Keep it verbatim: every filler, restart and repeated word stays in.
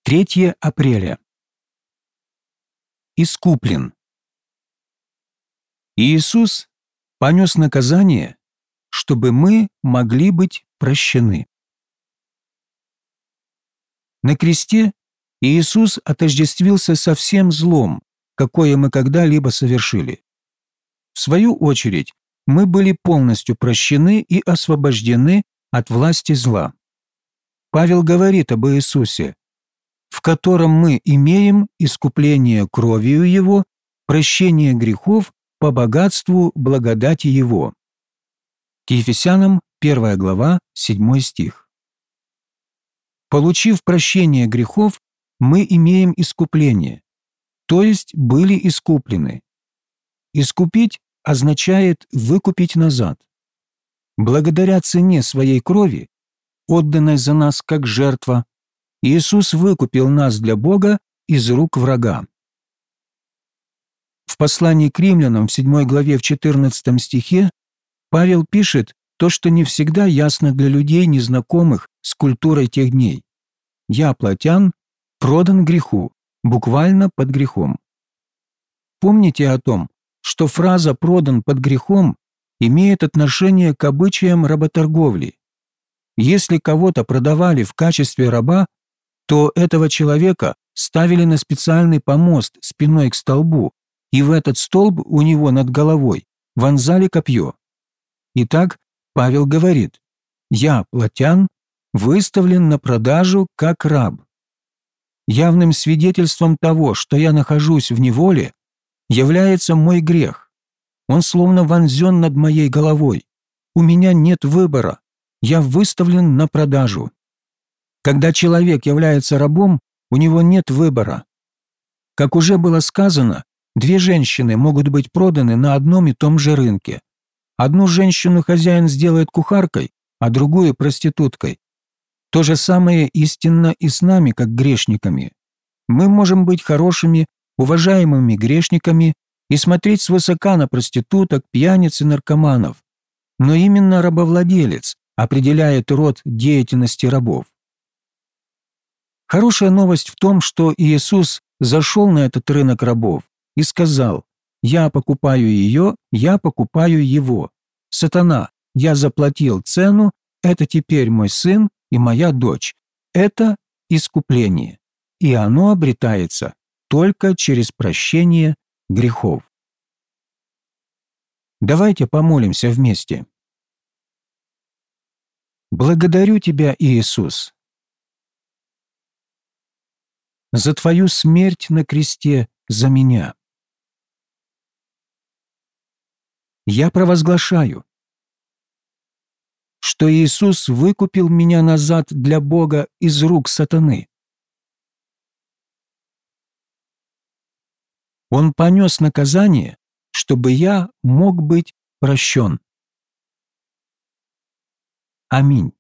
третье апреля. Искуплен. Иисус понес наказание, чтобы мы могли быть прощены. На кресте Иисус отождествился со всем злом, какое мы когда-либо совершили. В свою очередь, мы были полностью прощены и освобождены от власти зла. Павел говорит об Иисусе, в котором мы имеем искупление кровью Его, прощение грехов по богатству благодати Его. К Ефесянам первая глава, седьмой стих. Получив прощение грехов, мы имеем искупление, то есть были искуплены. Искупить означает выкупить назад. Благодаря цене своей крови, отданной за нас как жертва, Иисус выкупил нас для Бога из рук врага. В послании к римлянам в седьмой главе в четырнадцатом стихе Павел пишет то, что не всегда ясно для людей, незнакомых с культурой тех дней. «Я, плотян, продан греху», буквально под грехом. Помните о том, что фраза «продан под грехом» имеет отношение к обычаям работорговли. Если кого-то продавали в качестве раба, то этого человека ставили на специальный помост спиной к столбу, и в этот столб у него над головой вонзали копье. Итак, Павел говорит: «Я, плотян, выставлен на продажу как раб». Явным свидетельством того, что я нахожусь в неволе, является мой грех. Он словно вонзен над моей головой. У меня нет выбора. Я выставлен на продажу. Когда человек является рабом, у него нет выбора. Как уже было сказано, две женщины могут быть проданы на одном и том же рынке. Одну женщину хозяин сделает кухаркой, а другую – проституткой. То же самое истинно и с нами, как грешниками. Мы можем быть хорошими, уважаемыми грешниками и смотреть свысока на проституток, пьяниц и наркоманов. Но именно рабовладелец определяет род деятельности рабов. Хорошая новость в том, что Иисус зашел на этот рынок рабов и сказал: «Я покупаю ее, я покупаю его. Сатана, я заплатил цену, это теперь мой сын и моя дочь». Это искупление, и оно обретается только через прощение грехов. Давайте помолимся вместе. Благодарю Тебя, Иисус, за Твою смерть на кресте за меня. Я провозглашаю, что Иисус выкупил меня назад для Бога из рук сатаны. Он понес наказание, чтобы я мог быть прощен. Аминь.